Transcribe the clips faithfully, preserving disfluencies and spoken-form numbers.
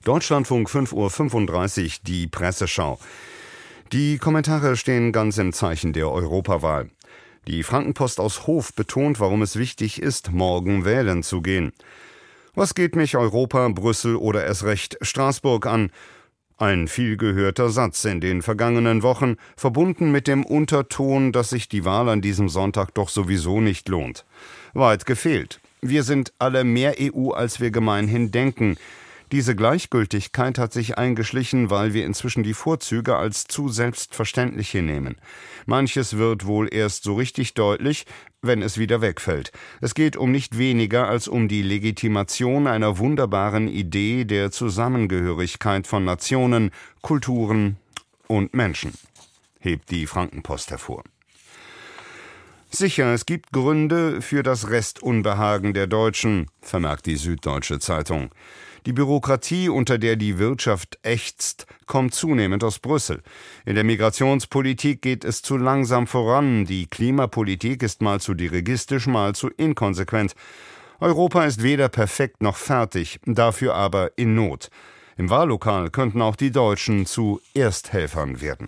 Deutschlandfunk fünf Uhr fünfunddreißig, die Presseschau. Die Kommentare stehen ganz im Zeichen der Europawahl. Die Frankenpost aus Hof betont, warum es wichtig ist, morgen wählen zu gehen. Was geht mich Europa, Brüssel oder erst recht Straßburg an? Ein vielgehörter Satz in den vergangenen Wochen, verbunden mit dem Unterton, dass sich die Wahl an diesem Sonntag doch sowieso nicht lohnt. Weit gefehlt. Wir sind alle mehr E U, als wir gemeinhin denken. Diese Gleichgültigkeit hat sich eingeschlichen, weil wir inzwischen die Vorzüge als zu selbstverständlich hinnehmen. Manches wird wohl erst so richtig deutlich, wenn es wieder wegfällt. Es geht um nicht weniger als um die Legitimation einer wunderbaren Idee der Zusammengehörigkeit von Nationen, Kulturen und Menschen, hebt die Frankenpost hervor. Sicher, es gibt Gründe für das Restunbehagen der Deutschen, vermerkt die Süddeutsche Zeitung. Die Bürokratie, unter der die Wirtschaft ächzt, kommt zunehmend aus Brüssel. In der Migrationspolitik geht es zu langsam voran. Die Klimapolitik ist mal zu dirigistisch, mal zu inkonsequent. Europa ist weder perfekt noch fertig, dafür aber in Not. Im Wahllokal könnten auch die Deutschen zu Ersthelfern werden.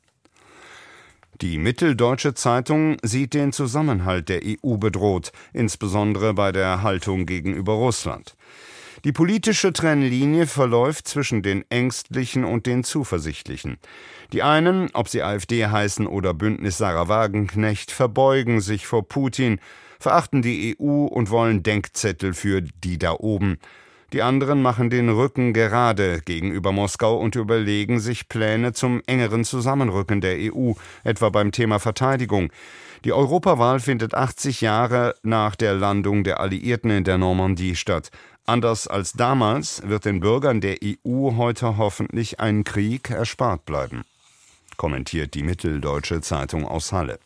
Die Mitteldeutsche Zeitung sieht den Zusammenhalt der E U bedroht, insbesondere bei der Haltung gegenüber Russland. Die politische Trennlinie verläuft zwischen den Ängstlichen und den Zuversichtlichen. Die einen, ob sie AfD heißen oder Bündnis Sarah Wagenknecht, verbeugen sich vor Putin, verachten die E U und wollen Denkzettel für die da oben. Die anderen machen den Rücken gerade gegenüber Moskau und überlegen sich Pläne zum engeren Zusammenrücken der E U, etwa beim Thema Verteidigung. Die Europawahl findet achtzig Jahre nach der Landung der Alliierten in der Normandie statt. Anders als damals wird den Bürgern der E U heute hoffentlich ein Krieg erspart bleiben, kommentiert die Mitteldeutsche Zeitung aus Halle.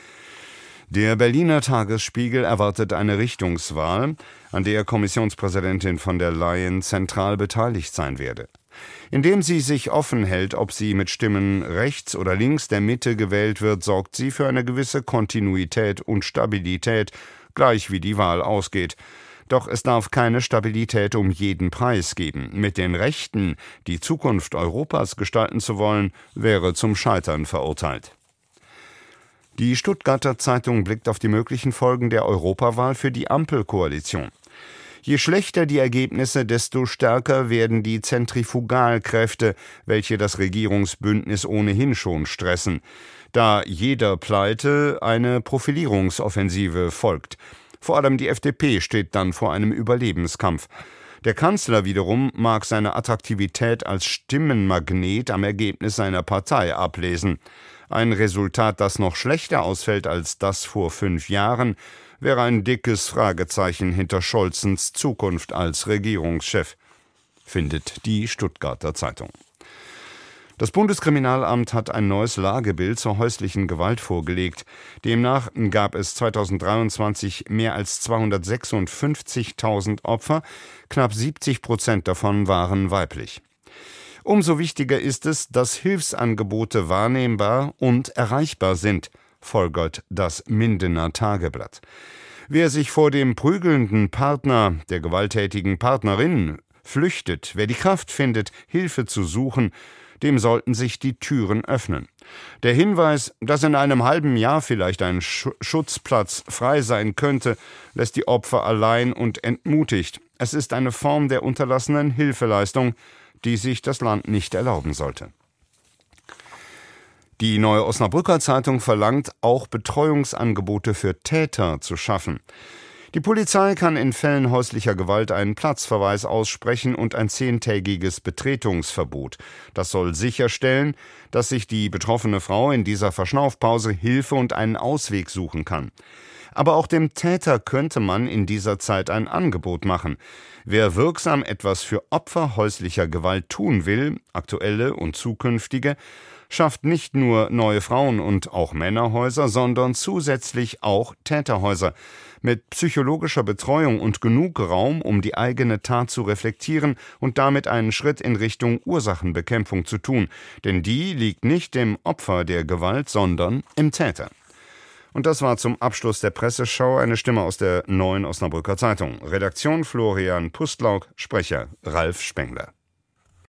Der Berliner Tagesspiegel erwartet eine Richtungswahl, an der Kommissionspräsidentin von der Leyen zentral beteiligt sein werde. Indem sie sich offen hält, ob sie mit Stimmen rechts oder links der Mitte gewählt wird, sorgt sie für eine gewisse Kontinuität und Stabilität, gleich wie die Wahl ausgeht. Doch es darf keine Stabilität um jeden Preis geben. Mit den Rechten, die Zukunft Europas gestalten zu wollen, wäre zum Scheitern verurteilt. Die Stuttgarter Zeitung blickt auf die möglichen Folgen der Europawahl für die Ampelkoalition. Je schlechter die Ergebnisse, desto stärker werden die Zentrifugalkräfte, welche das Regierungsbündnis ohnehin schon stressen, da jeder Pleite eine Profilierungsoffensive folgt. Vor allem die F D P steht dann vor einem Überlebenskampf. Der Kanzler wiederum mag seine Attraktivität als Stimmenmagnet am Ergebnis seiner Partei ablesen. Ein Resultat, das noch schlechter ausfällt als das vor fünf Jahren, wäre ein dickes Fragezeichen hinter Scholzens Zukunft als Regierungschef, findet die Stuttgarter Zeitung. Das Bundeskriminalamt hat ein neues Lagebild zur häuslichen Gewalt vorgelegt. Demnach gab es zweitausenddreiundzwanzig mehr als zweihundertsechsundfünfzigtausend Opfer, knapp siebzig Prozent davon waren weiblich. Umso wichtiger ist es, dass Hilfsangebote wahrnehmbar und erreichbar sind, folgert das Mindener Tageblatt. Wer sich vor dem prügelnden Partner, der gewalttätigen Partnerin, flüchtet, wer die Kraft findet, Hilfe zu suchen, dem sollten sich die Türen öffnen. Der Hinweis, dass in einem halben Jahr vielleicht ein Sch- Schutzplatz frei sein könnte, lässt die Opfer allein und entmutigt. Es ist eine Form der unterlassenen Hilfeleistung, die sich das Land nicht erlauben sollte. Die Neue Osnabrücker Zeitung verlangt, auch Betreuungsangebote für Täter zu schaffen. Die Polizei kann in Fällen häuslicher Gewalt einen Platzverweis aussprechen und ein zehntägiges Betretungsverbot. Das soll sicherstellen, dass sich die betroffene Frau in dieser Verschnaufpause Hilfe und einen Ausweg suchen kann. Aber auch dem Täter könnte man in dieser Zeit ein Angebot machen. Wer wirksam etwas für Opfer häuslicher Gewalt tun will, aktuelle und zukünftige, schafft nicht nur neue Frauen- und auch Männerhäuser, sondern zusätzlich auch Täterhäuser mit psychologischer Betreuung und genug Raum, um die eigene Tat zu reflektieren und damit einen Schritt in Richtung Ursachenbekämpfung zu tun. Denn die liegt nicht im Opfer der Gewalt, sondern im Täter. Und das war zum Abschluss der Presseschau eine Stimme aus der Neuen Osnabrücker Zeitung. Redaktion Florian Pustlauk, Sprecher Ralf Spengler.